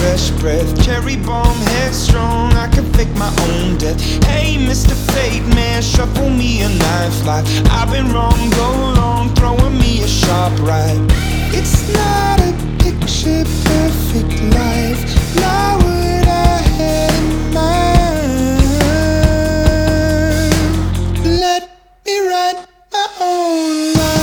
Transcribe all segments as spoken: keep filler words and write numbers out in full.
fresh breath. Cherry bomb, headstrong, I can fake my own death. Hey, Mister Fate Man, shuffle me a knife like I've been wrong, go long, throwing me a sharp right. It's not a picture perfect life, not what I had in mind. Let me write my own life.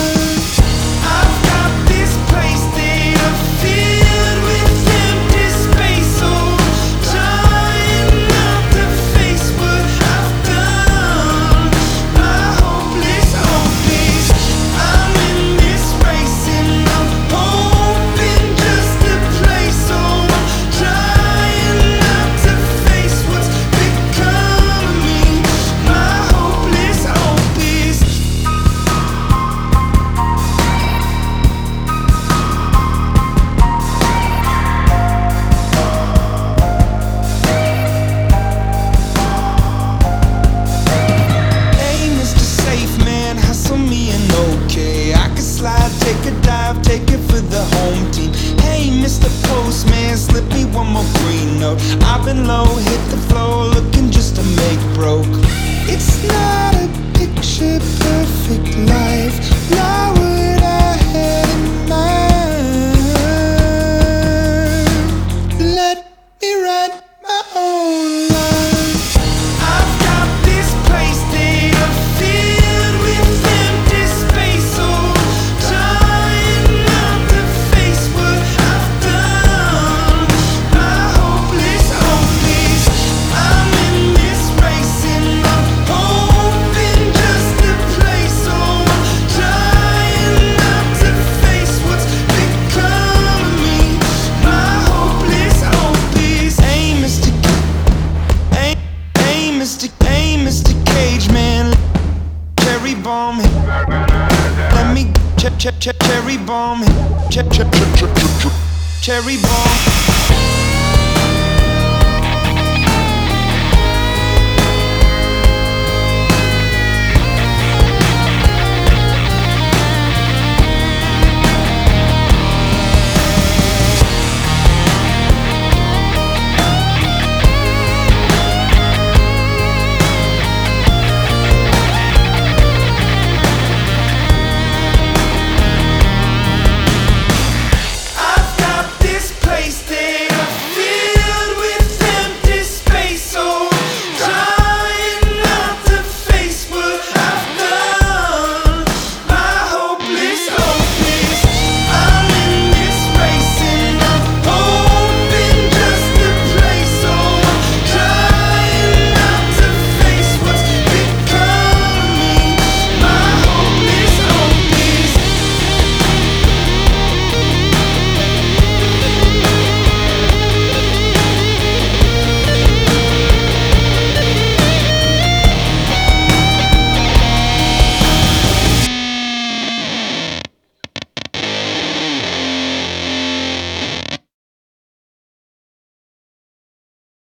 Take a dive, take it for the home team. Hey, Mister Postman, slip me one more green note. I've been low, hit the floor, looking just to make broke. It's not a picture perfect life, not what I had in mind. Let me write my own life. Hey, Mister Cage Man, cherry bomb. Let me ch ch ch cherry bomb. Ch ch ch ch ch cherry bomb.